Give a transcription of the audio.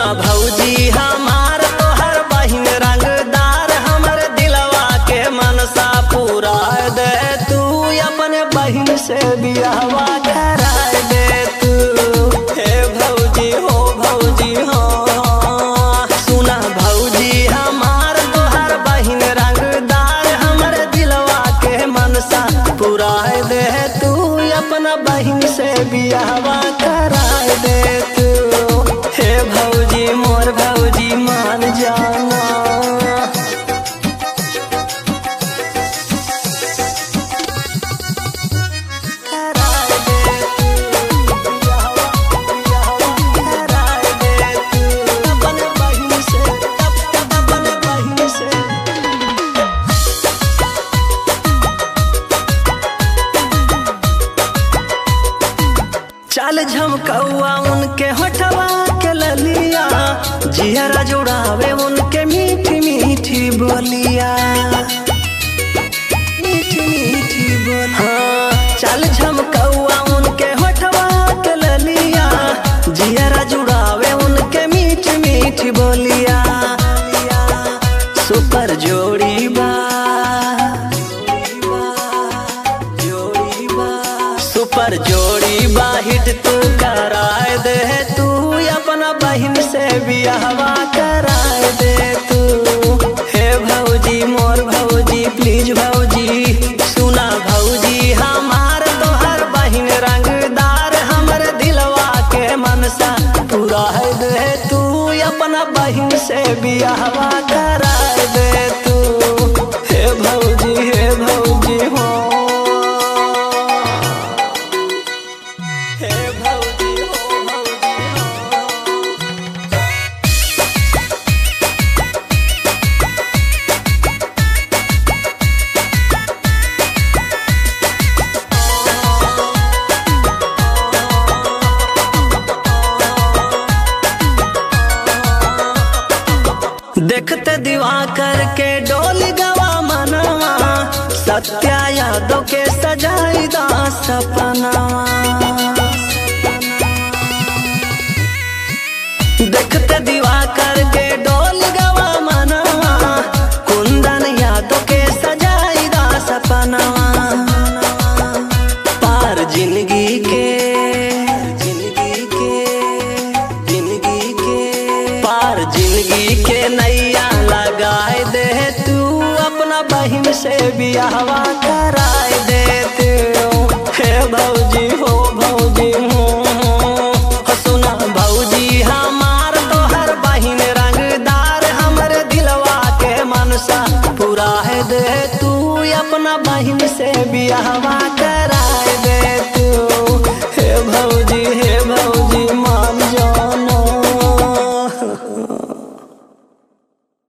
भौजी हमार तोहर बहिन रंगदार, हमर दिलवा के मनसा पूरा दे तू, अपने बहिन से बियाहवा करा दे तू। हे भौजी हो भौजी हो, सुना भौजी हमार तोहर बहिन रंगदार, हमर दिलवा के मनसा पूरा दे तू, अपना बहिन से बियाहवा करा दे तू। हे भौजी मोर भौजी मान जाना, करा दे तू बियाहवा, करा दे तू अपने बहिन से, अपने बहिन से। चाल झमकौआ उनके होठवा के ललिया, जियरा जुड़ावे उनके मीठी मीठी बोलिया, मीठी मीठी बोलिया। हाँ, चाल झमकौआ उनके होठवा के ललिया, जियरा जुड़ावे उनके मीठी मीठी बोलिया। सुपर जोड़ी बा, सुपर जोड़ी बा हिट तू कराए दे तू, अपना बहिन से बियाहवा कराए दे तू। हे भौजी मोर भौजी प्लीज भौजी, सुना भौजी हमार तोहर बहिन रंगदार, हमर दिलवा के मनसा पूरा दे तू, अपना बहिन से बियाहवा कराए दे तू। हे भौजी हो, हे भौजी हो भौजी हो। देखते दिवाकर के डोली गवा मनवा, सत्या यादव के सजाई दा सपनावा। देखते दिवाकर के डोली गवा मनवा, कुंदन यादव के सजाई दा सपनावा। पार जिंदगी के पार जिंदगी के नैया लगाए दे तू, अपना बहिन से बियाहवा कराए दे तू। हे भौजी हो भौजी हो, सुना भौजी हमार तोहर बहिन रंगदार, हमर दिलवा के मनसा पूरा दे तू, अपना बहिन से बियाहवा कराए दे तू। हे भौजी